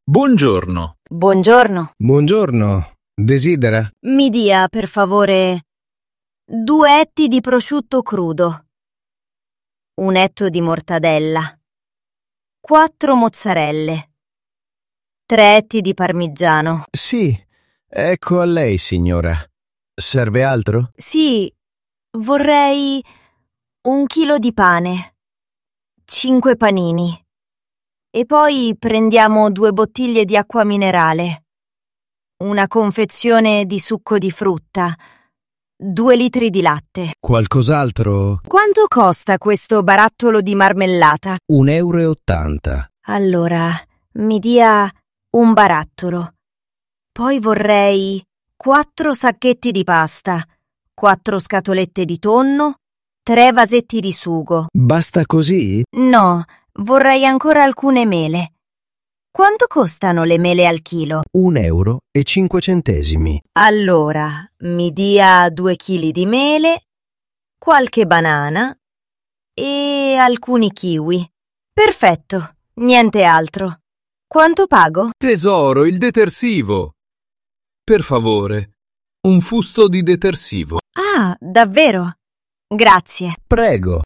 Buongiorno. Buongiorno. Buongiorno. Desidera? Mi dia, per favore, 2 etti di prosciutto crudo, 1 etto di mortadella, 4 mozzarelle, 3 etti di parmigiano. Sì, ecco a lei, signora. Serve altro? Sì, vorrei 1 chilo di pane, 5 panini. E poi prendiamo 2 bottiglie di acqua minerale, una confezione di succo di frutta, 2 litri di latte. Qualcos'altro? Quanto costa questo barattolo di marmellata? 1,80 euro. Allora, mi dia un barattolo. Poi vorrei 4 sacchetti di pasta, 4 scatolette di tonno, 3 vasetti di sugo. Basta così? No, vorrei ancora alcune mele. Quanto costano le mele al chilo? 1,05 euro. Allora, mi dia 2 chili di mele, qualche banana e alcuni kiwi. Perfetto, niente altro. Quanto pago? Tesoro, il detersivo. Per favore, un fusto di detersivo. Ah, davvero? Grazie. Prego.